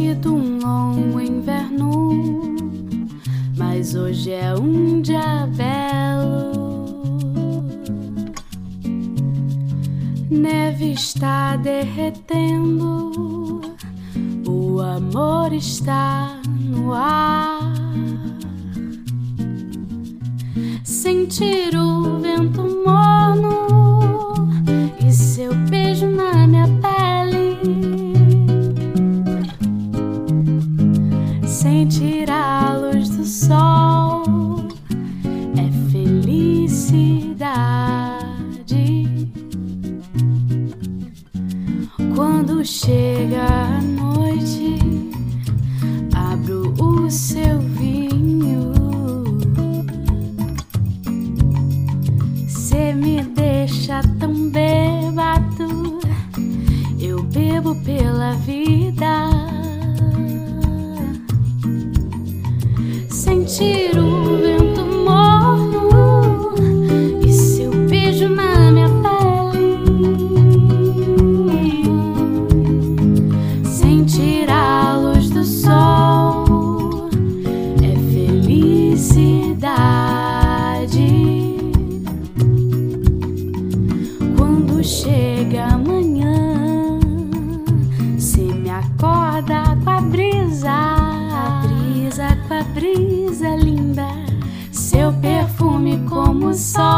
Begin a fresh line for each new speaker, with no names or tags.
sido um longo inverno, mas hoje é um dia belo. Neve está derretendo, o amor está no ar. Sentir o vento morno e seu beijo na minha pele. Sentir a luz do sol é felicidade. Quando chega a noite, abro o seu vinho. Cê me deixa tão bêbado, eu bebo pela vida. Sentir o vento morno e seu beijo na minha pele. Sentir a luz do sol é felicidade. Quando chega amanhã, cê me acorda com a brisa. Com a brisa linda, seu perfume como o sol.